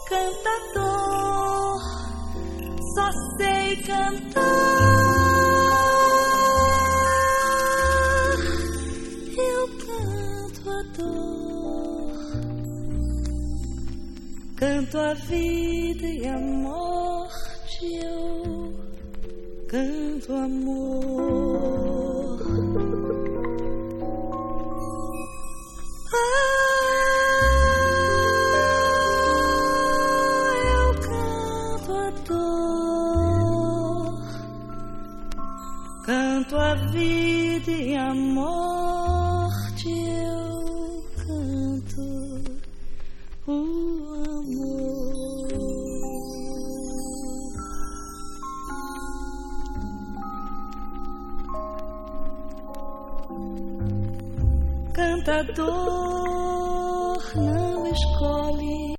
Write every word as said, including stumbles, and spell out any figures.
cantador, só sei cantar. Eu canto a dor, canto a vida e a morte. Eu canto amor. Canto a vida e a morte, eu canto o amor. Cantador não escolhe